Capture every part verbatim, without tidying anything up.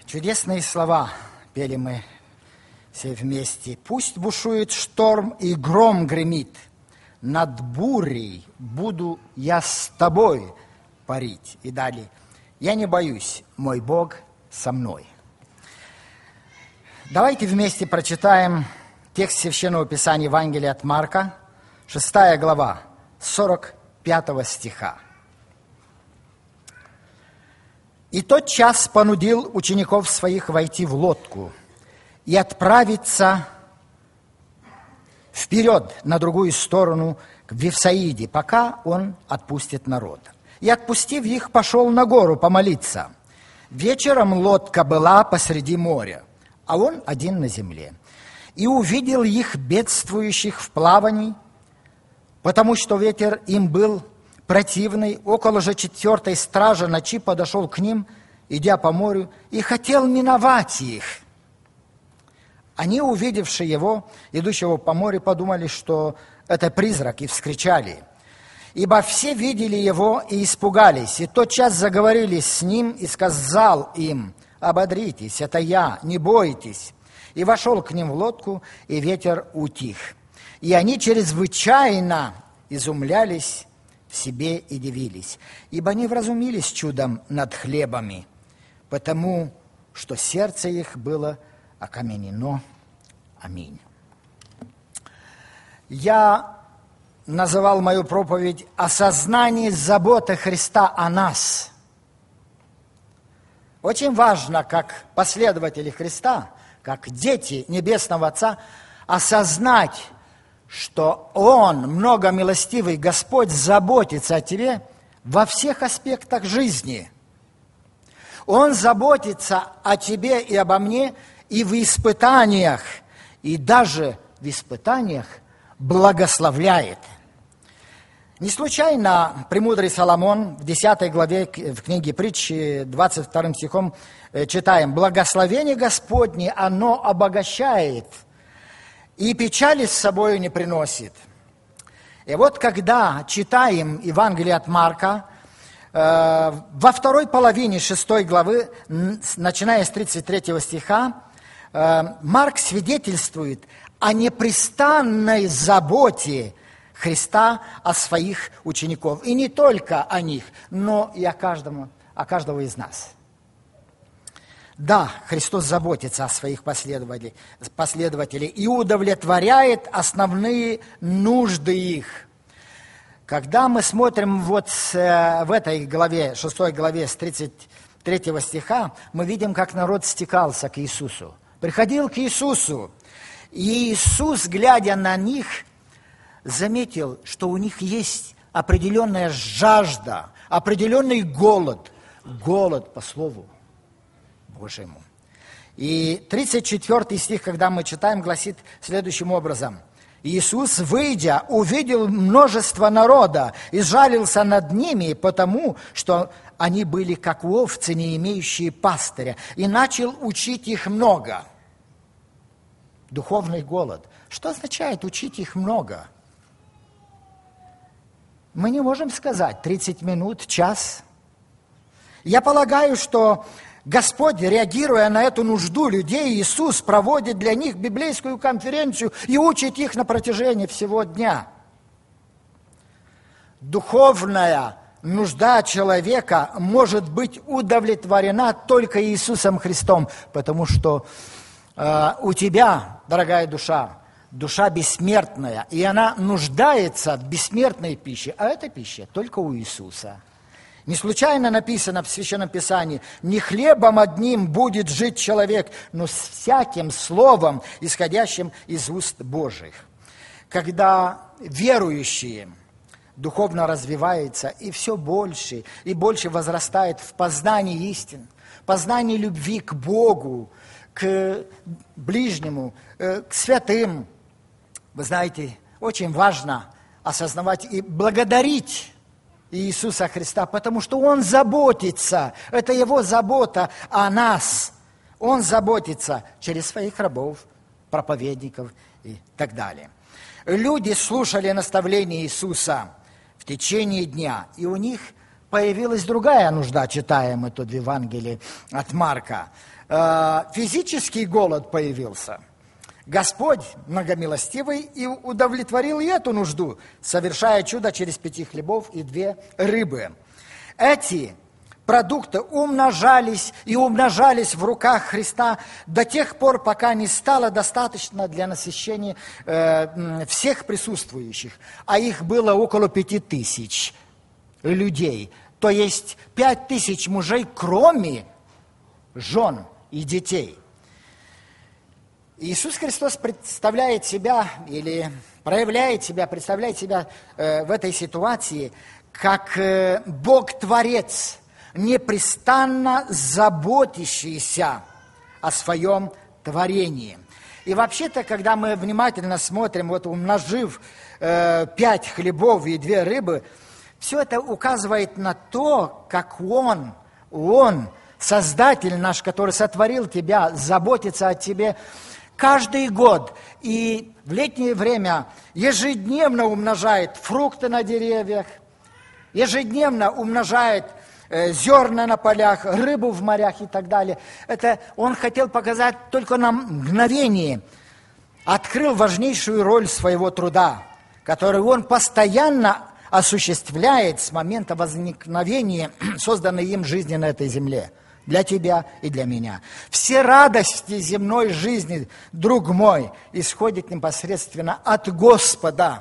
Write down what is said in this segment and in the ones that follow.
Чудесные слова пели мы все вместе. Пусть бушует шторм и гром гремит, над бурей буду я с тобой парить. И далее. Я не боюсь, мой Бог со мной. Давайте вместе прочитаем текст Священного Писания Евангелия от Марка, шестая глава, сорок пятого стиха. «И тот час понудил учеников своих войти в лодку и отправиться вперед на другую сторону к Вифсаиде, пока он отпустит народ. И, отпустив их, пошел на гору помолиться. Вечером лодка была посреди моря, а он один на земле. И увидел их, бедствующих в плавании, потому что ветер им был противный. Около же четвертой стражи ночи подошел к ним, идя по морю, и хотел миновать их. Они, увидевши его, идущего по морю, подумали, что это призрак, и вскричали. Ибо все видели его и испугались, и тотчас заговорили с ним, и сказал им: ободритесь, это я, не бойтесь. И вошел к ним в лодку, и ветер утих. И они чрезвычайно изумлялись в себе и дивились, ибо не вразумились чудом над хлебами, потому что сердце их было окаменено. Аминь. Я называл мою проповедь «Осознание заботы Христа о нас». Очень важно, как последователи Христа, как дети Небесного Отца, осознать, что Он, многомилостивый Господь, заботится о тебе во всех аспектах жизни. Он заботится о тебе и обо мне и в испытаниях, и даже в испытаниях благословляет. Не случайно премудрый Соломон в десятой главе в книге Притчи, двадцать вторым стихом читаем: «Благословение Господне, оно обогащает, и печали с собою не приносит». И вот когда читаем Евангелие от Марка, э, во второй половине шестой главы, начиная с тридцать третьего стиха, э, Марк свидетельствует о непрестанной заботе Христа о своих учеников. И не только о них, но и о каждом, о каждого из нас. Да, Христос заботится о своих последователей, последователей и удовлетворяет основные нужды их. Когда мы смотрим вот с, в этой главе, шестой главе с тридцать третьего стиха, мы видим, как народ стекался к Иисусу. Приходил к Иисусу, и Иисус, глядя на них, заметил, что у них есть определенная жажда, определенный голод. Голод по Слову Божьему. И тридцать четвёртый стих, когда мы читаем, гласит следующим образом: «Иисус, выйдя, увидел множество народа и жалился над ними, потому что они были как овцы, не имеющие пастыря, и начал учить их много». Духовный голод. Что означает учить их много? Мы не можем сказать тридцать минут, час. Я полагаю, что Господь, реагируя на эту нужду людей, Иисус проводит для них библейскую конференцию и учит их на протяжении всего дня. Духовная нужда человека может быть удовлетворена только Иисусом Христом, потому что э, у тебя, дорогая душа, душа бессмертная, и она нуждается в бессмертной пище, а эта пища только у Иисуса. Не случайно написано в Священном Писании: «Не хлебом одним будет жить человек, но с всяким словом, исходящим из уст Божьих». Когда верующие духовно развиваются и все больше и больше возрастает в познании истин, познании любви к Богу, к ближнему, к святым, вы знаете, очень важно осознавать и благодарить Иисуса Христа, потому что Он заботится, это Его забота о нас. Он заботится через своих рабов, проповедников и так далее. Люди слушали наставления Иисуса в течение дня, и у них появилась другая нужда, читаем мы тут в Евангелии от Марка. Физический голод появился. Господь многомилостивый и удовлетворил и эту нужду, совершая чудо через пяти хлебов и две рыбы. Эти продукты умножались и умножались в руках Христа до тех пор, пока не стало достаточно для насыщения э, всех присутствующих. А их было около пяти тысяч людей. То есть пять тысяч мужей, кроме жен и детей. Иисус Христос представляет себя или проявляет себя, представляет себя э, в этой ситуации как э, Бог-творец, непрестанно заботящийся о своем творении. И вообще-то, когда мы внимательно смотрим, вот умножив э, пять хлебов и две рыбы, все это указывает на то, как Он, Он, Создатель наш, который сотворил тебя, заботится о тебе каждый год. И в летнее время ежедневно умножает фрукты на деревьях, ежедневно умножает э, зерна на полях, рыбу в морях и так далее. Это Он хотел показать только на мгновение. Открыл важнейшую роль своего труда, который Он постоянно осуществляет с момента возникновения созданной им жизни на этой земле. Для тебя и для меня. Все радости земной жизни, друг мой, исходят непосредственно от Господа.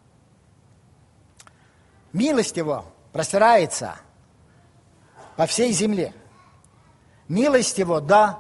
Милость Его простирается по всей земле. Милость Его до,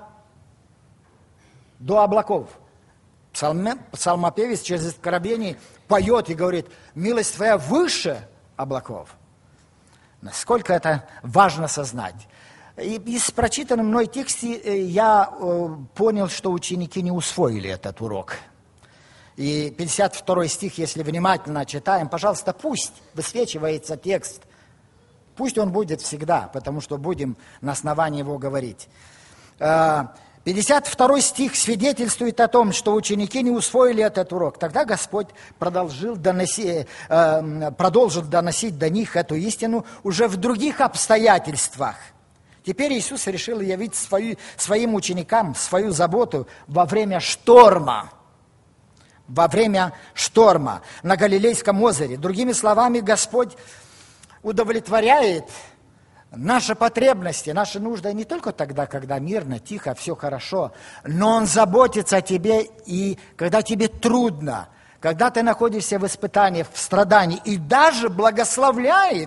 до облаков. Псалме, псалмопевец через откровение поет и говорит: милость Твоя выше облаков. Насколько это важно сознать. И из прочитанного мной текста я э, понял, что ученики не усвоили этот урок. И пятьдесят второй стих, если внимательно читаем, пожалуйста, пусть высвечивается текст. Пусть он будет всегда, потому что будем на основании его говорить. пятьдесят второй стих свидетельствует о том, что ученики не усвоили этот урок. Тогда Господь продолжил доносить, э, продолжил доносить до них эту истину уже в других обстоятельствах. Теперь Иисус решил явить свою, своим ученикам свою заботу во время шторма. Во время шторма на Галилейском озере. Другими словами, Господь удовлетворяет наши потребности, наши нужды не только тогда, когда мирно, тихо, все хорошо, но Он заботится о тебе, и когда тебе трудно, когда ты находишься в испытании, в страдании, и даже благословляет.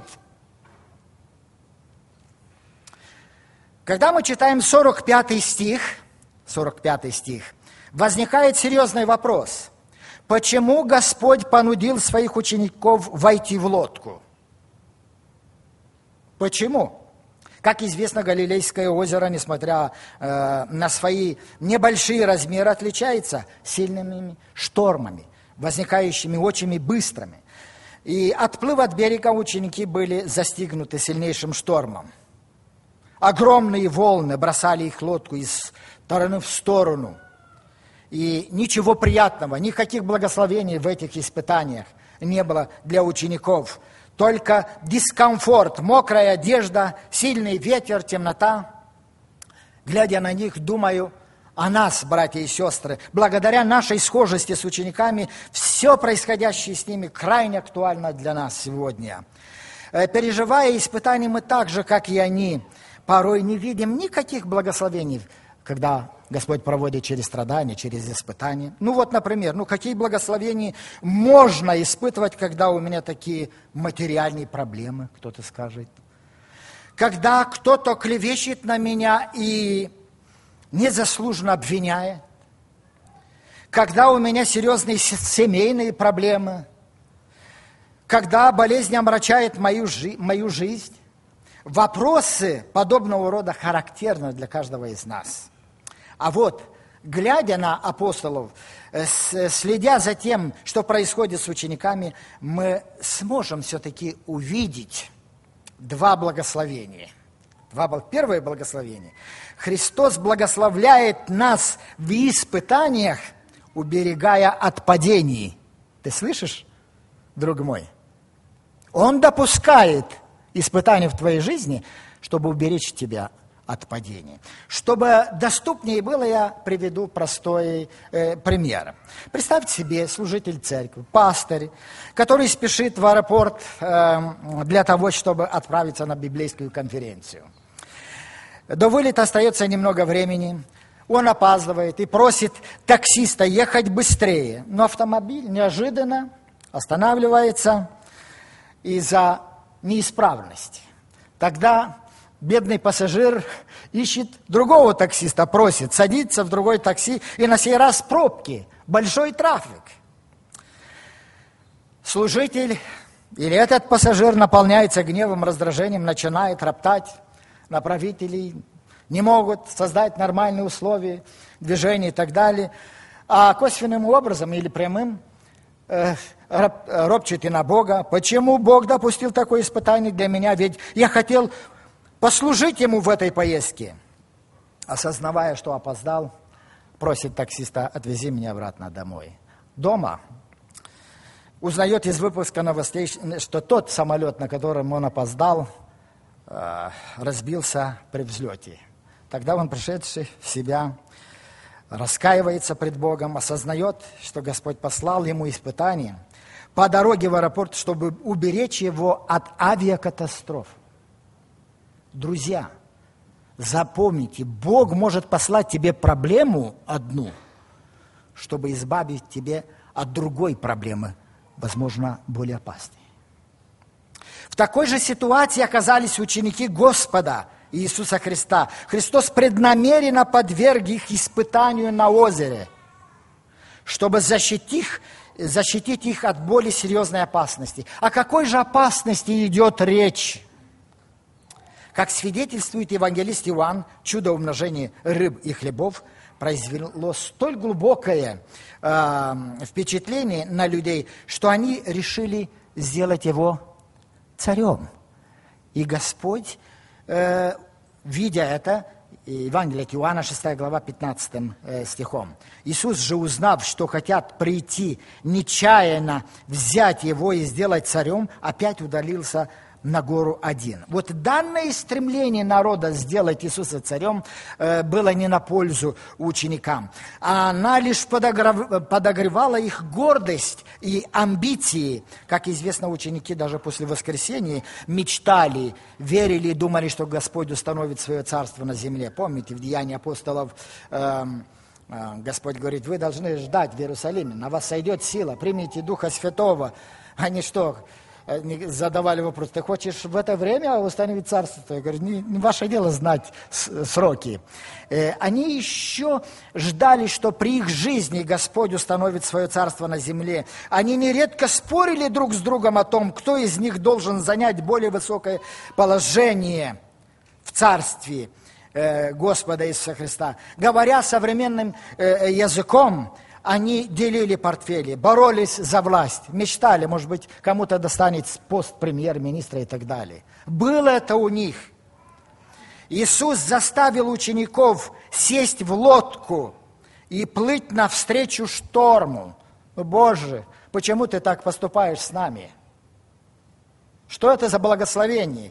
Когда мы читаем сорок пятый стих, сорок пятый стих, возникает серьезный вопрос. Почему Господь понудил своих учеников войти в лодку? Почему? Как известно, Галилейское озеро, несмотря э, на свои небольшие размеры, отличается сильными штормами, возникающими очень быстрыми. И отплыв от берега, ученики были застигнуты сильнейшим штормом. Огромные волны бросали их лодку из стороны в сторону. И ничего приятного, никаких благословений в этих испытаниях не было для учеников. Только дискомфорт, мокрая одежда, сильный ветер, темнота. Глядя на них, думаю о нас, братья и сестры. Благодаря нашей схожести с учениками, все происходящее с ними крайне актуально для нас сегодня. Переживая испытания, мы так же, как и они, порой не видим никаких благословений, когда Господь проводит через страдания, через испытания. Ну вот, например, ну какие благословения можно испытывать, когда у меня такие материальные проблемы, кто-то скажет. Когда кто-то клевещет на меня и незаслуженно обвиняет. Когда у меня серьезные семейные проблемы. Когда болезнь омрачает мою, жи- мою жизнь. Вопросы подобного рода характерны для каждого из нас. А вот, глядя на апостолов, следя за тем, что происходит с учениками, мы сможем все-таки увидеть два благословения. Два, первое благословение. Христос благословляет нас в испытаниях, уберегая от падений. Ты слышишь, друг мой? Он допускает испытания в твоей жизни, чтобы уберечь тебя от падения. Чтобы доступнее было, я приведу простой э, пример. Представьте себе служитель церкви, пастырь, который спешит в аэропорт э, для того, чтобы отправиться на библейскую конференцию. До вылета остается немного времени, он опаздывает и просит таксиста ехать быстрее, но автомобиль неожиданно останавливается из-за неисправности. Тогда бедный пассажир ищет другого таксиста, просит, садится в другой такси, и на сей раз пробки, большой трафик. Служитель или этот пассажир наполняется гневом, раздражением, начинает роптать на правителей, не могут создать нормальные условия движения и так далее. А косвенным образом или прямым э, ропчет и на Бога. Почему Бог допустил такое испытание для меня? Ведь я хотел послужить Ему в этой поездке. Осознавая, что опоздал, просит таксиста: отвези меня обратно домой. Дома узнает из выпуска новостей, что тот самолет, на котором он опоздал, разбился при взлете. Тогда он, пришедший в себя, раскаивается пред Богом, осознает, что Господь послал ему испытание по дороге в аэропорт, чтобы уберечь его от авиакатастроф. Друзья, запомните, Бог может послать тебе проблему одну, чтобы избавить тебя от другой проблемы, возможно, более опасной. В такой же ситуации оказались ученики Господа Иисуса Христа. Христос преднамеренно подверг их испытанию на озере, чтобы защитить, защитить их от более серьезной опасности. О какой же опасности идет речь? Как свидетельствует евангелист Иоанн, чудо умножения рыб и хлебов произвело столь глубокое э, впечатление на людей, что они решили сделать его царем. И Господь, э, видя это, Евангелие от Иоанна, шестая глава, пятнадцатым э, стихом. Иисус же, узнав, что хотят прийти нечаянно взять его и сделать царем, опять удалился на гору один. Вот данное стремление народа сделать Иисуса царем э, было не на пользу ученикам. Она лишь подогрев, подогревала их гордость и амбиции. Как известно, ученики даже после воскресения мечтали, верили и думали, что Господь установит свое царство на земле. Помните, в Деянии апостолов э, э, Господь говорит: вы должны ждать в Иерусалиме, на вас сойдет сила, примите Духа Святого. Они что... задавали вопрос: ты хочешь в это время установить царство? Я говорю: не, не ваше дело знать сроки. Э, они еще ждали, что при их жизни Господь установит свое царство на земле. Они нередко спорили друг с другом о том, кто из них должен занять более высокое положение в царстве э, Господа Иисуса Христа. Говоря современным э, языком, они делили портфели, боролись за власть, мечтали, может быть, кому-то достанет пост премьер-министра и так далее. Было это у них. Иисус заставил учеников сесть в лодку и плыть навстречу шторму. Боже, почему ты так поступаешь с нами? Что это за благословение?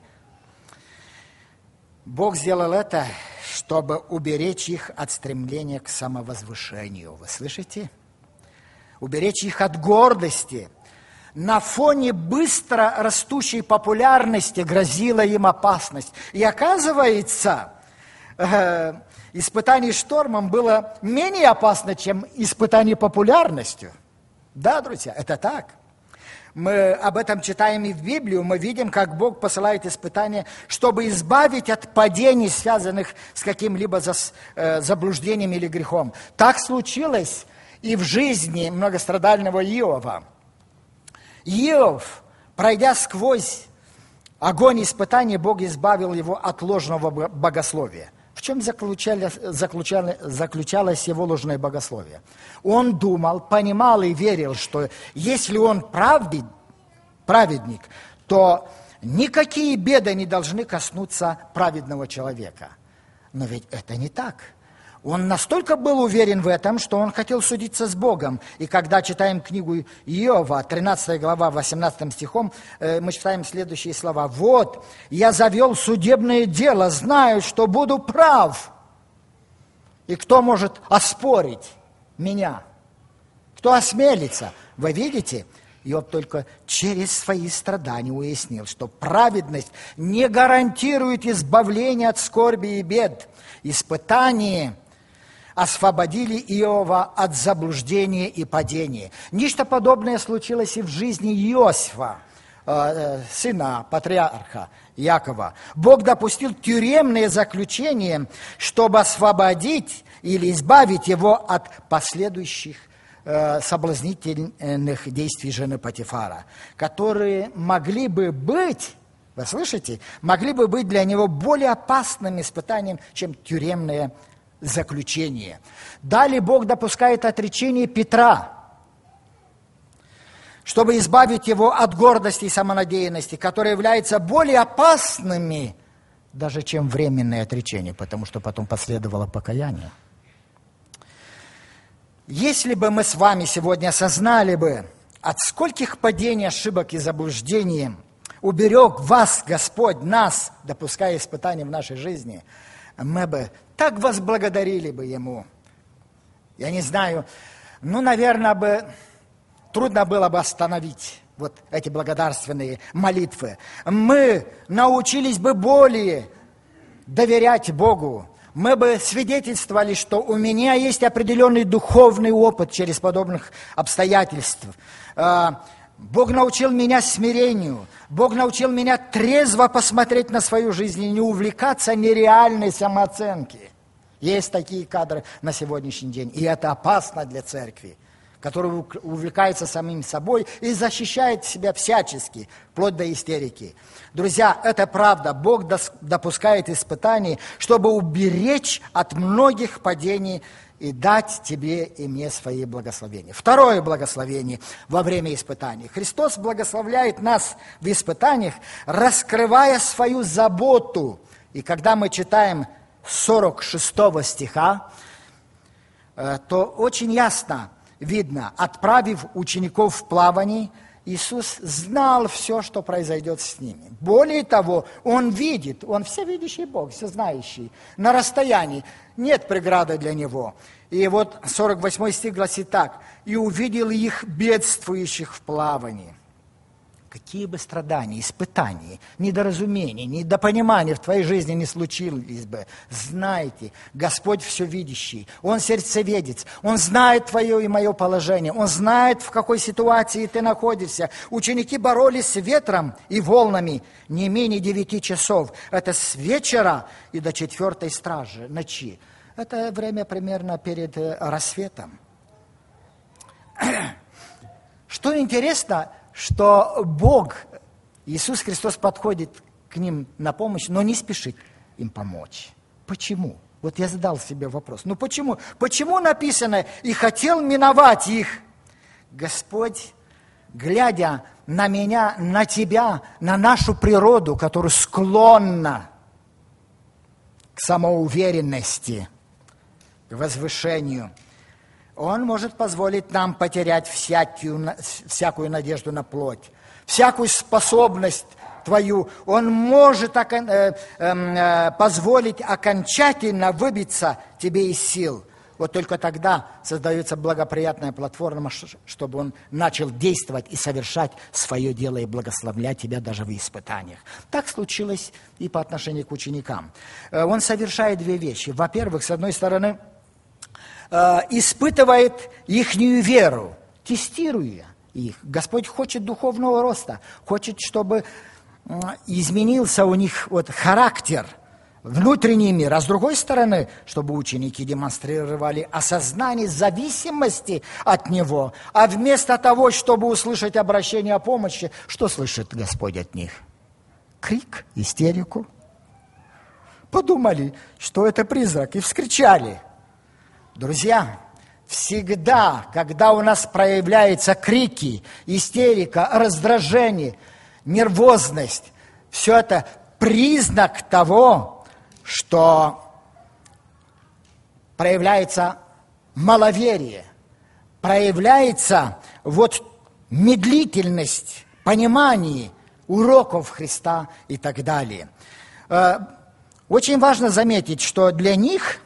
Бог сделал это, чтобы уберечь их от стремления к самовозвышению. Вы слышите? Уберечь их от гордости. На фоне быстро растущей популярности грозила им опасность. И оказывается, э, испытание штормом было менее опасно, чем испытание популярностью. Да, друзья, это так. Мы об этом читаем и в Библию, мы видим, как Бог посылает испытания, чтобы избавить от падений, связанных с каким-либо заблуждением или грехом. Так случилось и в жизни многострадального Иова. Иов, пройдя сквозь огонь испытаний, Бог избавил его от ложного богословия. В чем заключалось, заключалось, заключалось его ложное богословие? Он думал, понимал и верил, что если он правден, праведник, то никакие беды не должны коснуться праведного человека. Но ведь это не так. Он настолько был уверен в этом, что он хотел судиться с Богом. И когда читаем книгу Иова, тринадцатая глава, восемнадцатым стихом, мы читаем следующие слова. «Вот, я завел судебное дело, знаю, что буду прав. И кто может оспорить меня? Кто осмелится?» Вы видите? Иов только через свои страдания уяснил, что праведность не гарантирует избавление от скорби и бед. Испытания освободили Иова от заблуждения и падения. Нечто подобное случилось и в жизни Иосифа, э, сына патриарха Якова. Бог допустил тюремное заключение, чтобы освободить или избавить его от последующих э, соблазнительных действий жены Потифара, которые могли бы быть, вы слышите, могли бы быть для него более опасным испытанием, чем тюремное заключение. Далее Бог допускает отречение Петра, чтобы избавить его от гордости и самонадеянности, которые являются более опасными, даже чем временное отречение, потому что потом последовало покаяние. Если бы мы с вами сегодня осознали бы, от скольких падений, ошибок и заблуждений уберег вас, Господь, нас, допуская испытания в нашей жизни, мы бы так возблагодарили бы Ему. Я не знаю, ну, наверное, бы трудно было бы остановить вот эти благодарственные молитвы. Мы научились бы более доверять Богу. Мы бы свидетельствовали, что у меня есть определенный духовный опыт через подобных обстоятельств. Бог научил меня смирению. Бог научил меня трезво посмотреть на свою жизнь и не увлекаться нереальной самооценки. Есть такие кадры на сегодняшний день, и это опасно для церкви, которая увлекается самим собой и защищает себя всячески, вплоть до истерики. Друзья, это правда. Бог допускает испытаний, чтобы уберечь от многих падений и дать тебе и мне свои благословения. Второе благословение во время испытаний. Христос благословляет нас в испытаниях, раскрывая свою заботу. И когда мы читаем сорок шестого стиха, то очень ясно видно, отправив учеников в плавание, Иисус знал все, что произойдет с ними. Более того, Он видит, Он всевидящий Бог, всезнающий, на расстоянии. Нет преграды для Него. И вот сорок восьмой стих гласит так. «И увидел их бедствующих в плавании». Какие бы страдания, испытания, недоразумения, недопонимания в твоей жизни не случились бы, знайте, Господь всевидящий, Он сердцеведец, Он знает твое и мое положение, Он знает, в какой ситуации ты находишься. Ученики боролись с ветром и волнами не менее девяти часов. Это с вечера и до четвертой стражи, ночи. Это время примерно перед рассветом. Что интересно, что Бог, Иисус Христос, подходит к ним на помощь, но не спешит им помочь. Почему? Вот я задал себе вопрос. Ну почему? Почему написано «и хотел миновать их»? Господь, глядя на меня, на тебя, на нашу природу, которая склонна к самоуверенности, к возвышению, Он может позволить нам потерять всякую, всякую надежду на плоть, всякую способность твою. Он может э, э, позволить окончательно выбиться тебе из сил. Вот только тогда создается благоприятная платформа, чтобы Он начал действовать и совершать свое дело и благословлять тебя даже в испытаниях. Так случилось и по отношению к ученикам. Он совершает две вещи. Во-первых, с одной стороны, испытывает ихнюю веру, тестируя их. Господь хочет духовного роста, хочет, чтобы изменился у них вот характер, внутренний мир. А с другой стороны, чтобы ученики демонстрировали осознание зависимости от Него. А вместо того, чтобы услышать обращение о помощи, что слышит Господь от них? Крик, истерику. Подумали, что это призрак, и вскричали. Друзья, всегда, когда у нас проявляются крики, истерика, раздражение, нервозность, все это признак того, что проявляется маловерие, проявляется вот медлительность, понимание уроков Христа и так далее. Очень важно заметить, что для них,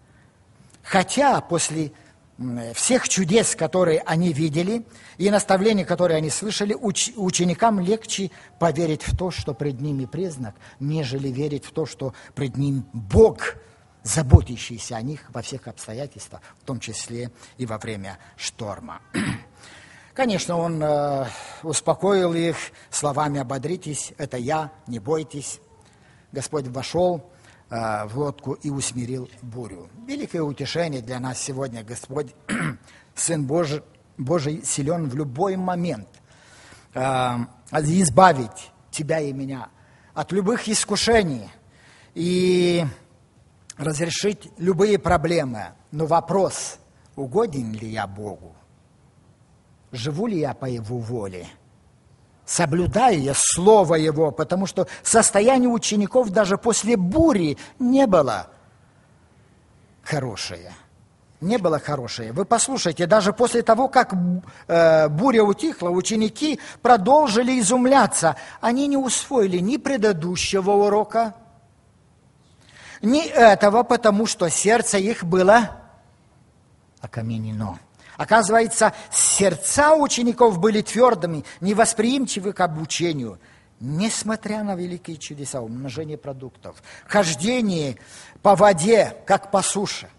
хотя после всех чудес, которые они видели, и наставлений, которые они слышали, уч- ученикам легче поверить в то, что пред ними признак, нежели верить в то, что пред ним Бог, заботящийся о них во всех обстоятельствах, в том числе и во время шторма. Конечно, он э, успокоил их словами «ободритесь, это я, не бойтесь». Господь вошел э, в лодку и усмирил бурю. Великое утешение для нас сегодня. Господь, Сын Божий, Божий силен в любой момент э, избавить тебя и меня от любых искушений и разрешить любые проблемы. Но вопрос, угоден ли я Богу? Живу ли я по Его воле? Соблюдаю я Слово Его? Потому что состояние учеников даже после бури не было хорошее. Не было хорошее. Вы послушайте, даже после того, как э, буря утихла, ученики продолжили изумляться. Они не усвоили ни предыдущего урока, ни этого, потому что сердце их было окаменено. Оказывается, сердца учеников были твердыми, невосприимчивы к обучению, несмотря на великие чудеса, умножение продуктов, хождение по воде, как по суше,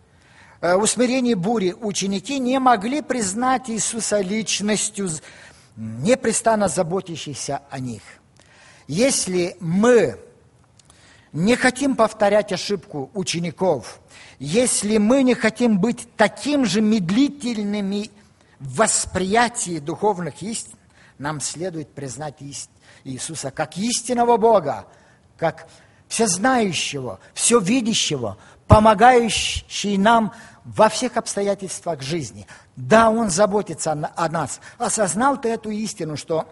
усмирение бури. Ученики не могли признать Иисуса личностью, непрестанно заботящейся о них. Если мы не хотим повторять ошибку учеников, если мы не хотим быть таким же медлительными в восприятии духовных истин, нам следует признать Иисуса как истинного Бога, как всезнающего, все видящего, помогающий нам во всех обстоятельствах жизни. Да, Он заботится о нас. Осознал ты эту истину, что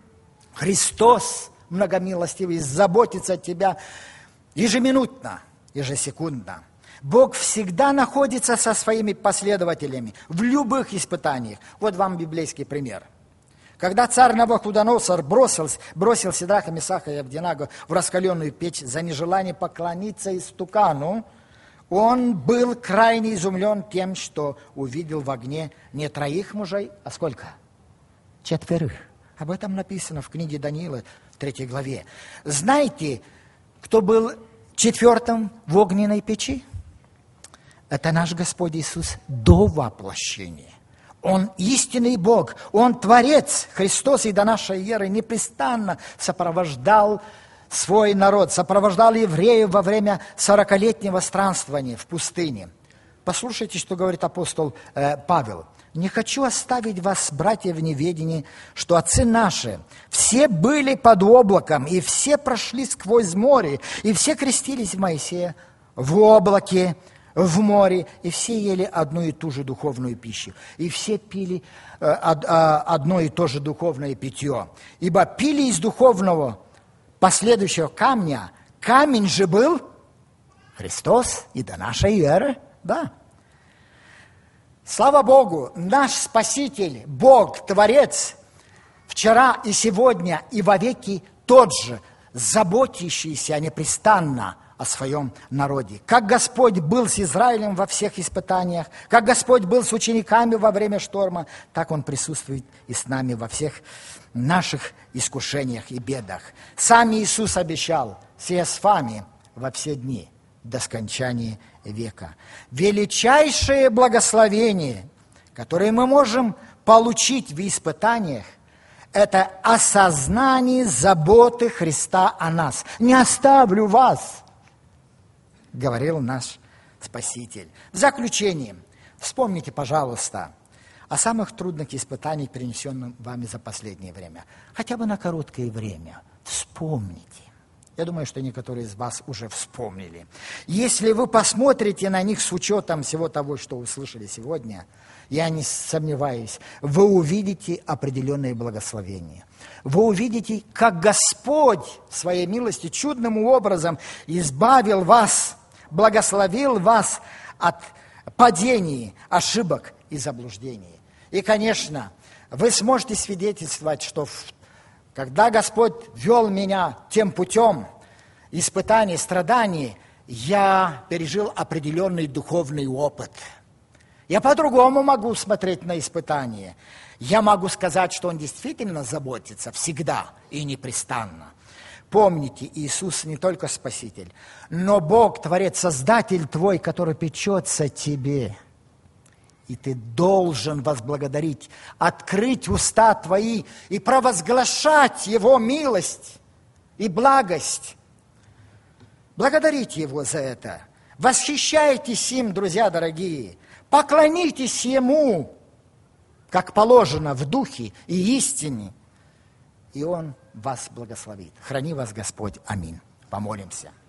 Христос, многомилостивый, заботится о тебя ежеминутно, ежесекундно. Бог всегда находится со своими последователями в любых испытаниях. Вот вам библейский пример. Когда царь Навуходоносор бросил, бросил Сидраха, Месаха и Авденаго в раскаленную печь за нежелание поклониться истукану, он был крайне изумлен тем, что увидел в огне не троих мужей, а сколько? Четверых. Об этом написано в книге Даниила, в третьей главе. Знаете, кто был четвертым в огненной печи? Это наш Господь Иисус до воплощения. Он истинный Бог, Он Творец, Христос, и до нашей эры непрестанно сопровождал свой народ, сопровождал евреев во время сорокалетнего странствования в пустыне. Послушайте, что говорит апостол э, Павел. «Не хочу оставить вас, братья, в неведении, что отцы наши все были под облаком, и все прошли сквозь море, и все крестились в Моисея в облаке, в море, и все ели одну и ту же духовную пищу, и все пили э, од, э, одно и то же духовное питье. Ибо пили из духовного последующего камня, камень же был Христос и до нашей эры, да». Слава Богу, наш Спаситель, Бог, Творец, вчера и сегодня и вовеки тот же, заботящийся непрестанно о своем народе. Как Господь был с Израилем во всех испытаниях, как Господь был с учениками во время шторма, так Он присутствует и с нами во всех наших искушениях и бедах. Сам Иисус обещал: «Се с вами во все дни до скончания века». Величайшее благословение, которое мы можем получить в испытаниях, это осознание заботы Христа о нас. «Не оставлю вас», говорил наш Спаситель. В заключение, вспомните, пожалуйста, о самых трудных испытаниях, перенесенных вами за последнее время. Хотя бы на короткое время. Вспомните. Я думаю, что некоторые из вас уже вспомнили. Если вы посмотрите на них с учетом всего того, что вы слышали сегодня, я не сомневаюсь, вы увидите определенные благословения. Вы увидите, как Господь в своей милости чудным образом избавил вас, благословил вас от падений, ошибок и заблуждений. И, конечно, вы сможете свидетельствовать, что когда Господь вел меня тем путем испытаний, страданий, я пережил определенный духовный опыт. Я по-другому могу смотреть на испытания. Я могу сказать, что Он действительно заботится всегда и непрестанно. Помните, Иисус не только Спаситель, но Бог, Творец, Создатель твой, который печется о тебе. И ты должен возблагодарить, открыть уста твои и провозглашать Его милость и благость. Благодарите Его за это. Восхищайтесь им, друзья дорогие. Поклонитесь Ему, как положено, в духе и истине. И Он вас благословит. Храни вас Господь. Аминь. Помолимся.